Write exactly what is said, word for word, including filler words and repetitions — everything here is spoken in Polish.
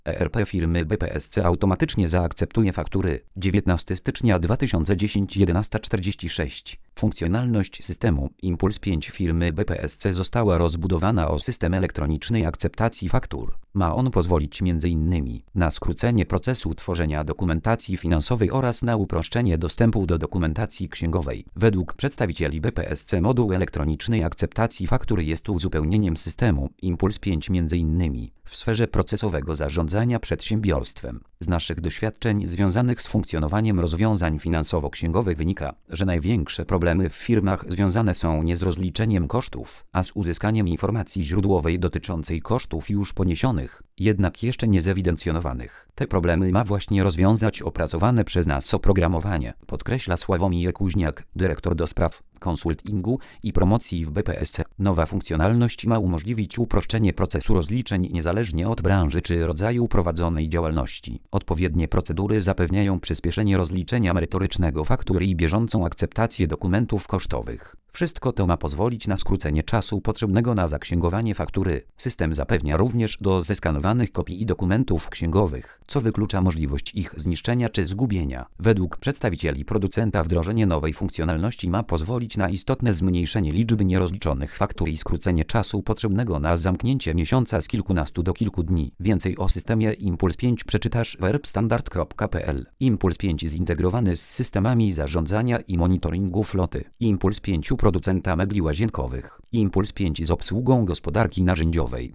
E R P firmy B P S C automatycznie zaakceptuje faktury. dziewiętnastego stycznia dwa tysiące dziesiątego jedenaście czterdzieści sześć. Funkcjonalność systemu Impuls pięć firmy B P S C została rozbudowana o system elektronicznej akceptacji faktur. Ma on pozwolić między innymi na skrócenie procesu tworzenia dokumentacji finansowej oraz na uproszczenie dostępu do dokumentacji księgowej. Według przedstawicieli B P S C moduł elektronicznej akceptacji faktur jest uzupełnieniem systemu Impuls pięć między innymi w sferze procesowego zarządzania przedsiębiorstwem. Z naszych doświadczeń związanych z funkcjonowaniem rozwiązań finansowo-księgowych wynika, że największe problemy w firmach związane są nie z rozliczeniem kosztów, a z uzyskaniem informacji źródłowej dotyczącej kosztów już poniesionych, jednak jeszcze nie zewidencjonowanych. Te problemy ma właśnie rozwiązać opracowane przez nas oprogramowanie, podkreśla Sławomir Kuźniak, dyrektor do spraw konsultingu i promocji w B P S C. Nowa funkcjonalność ma umożliwić uproszczenie procesu rozliczeń niezależnie od branży czy rodzaju prowadzonej działalności. Odpowiednie procedury zapewniają przyspieszenie rozliczenia merytorycznego faktur i bieżącą akceptację dokumentów kosztowych. Wszystko to ma pozwolić na skrócenie czasu potrzebnego na zaksięgowanie faktury. System zapewnia również do zeskanowanych kopii dokumentów księgowych, co wyklucza możliwość ich zniszczenia czy zgubienia. Według przedstawicieli producenta wdrożenie nowej funkcjonalności ma pozwolić na istotne zmniejszenie liczby nierozliczonych faktur i skrócenie czasu potrzebnego na zamknięcie miesiąca z kilkunastu do kilku dni. Więcej o systemie Impuls pięć przeczytasz w erbstandard kropka p l. Impuls pięć zintegrowany z systemami zarządzania i monitoringu floty. Impuls pięć producenta mebli łazienkowych. Impuls pięć z obsługą gospodarki narzędziowej.